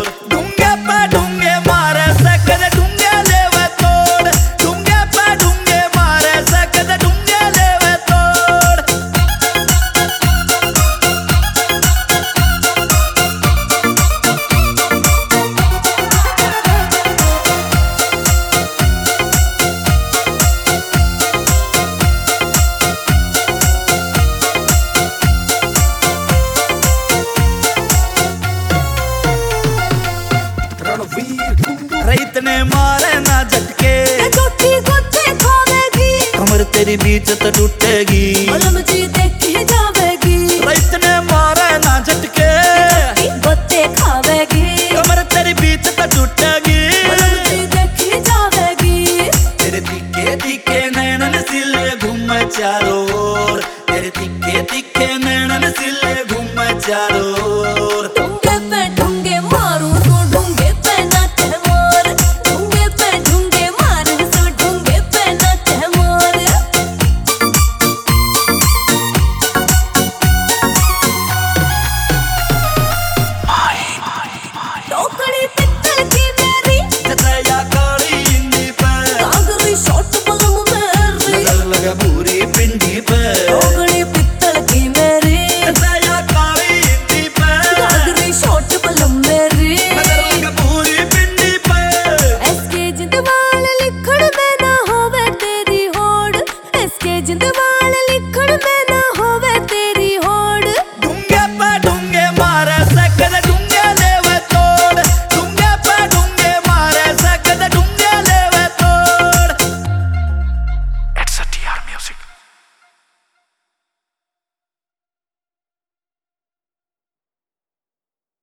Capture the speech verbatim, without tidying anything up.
ढूंगे पे ढूंगे मारे सकद ढूंगे लेवे तोड़, ढूंगे पे ढूंगे मारे सकद ढूंगे लेवे तोड़। रईत ने मारे ना झटके, चोटी गोचे खावेगी, कमर तेरी बीच तो टूटेगी, मलम जी देखी जावेगी। रईत ने मारे ना झटके, गोचे खावेगी, कमर तेरी बीच तो टूटेगी, मलम जी देखी जावेगी। तेरे तीखे तीखे नैनन सिले घूम चारों ओर, तेरे तीखे तीखे नैनन सिले घूम चारों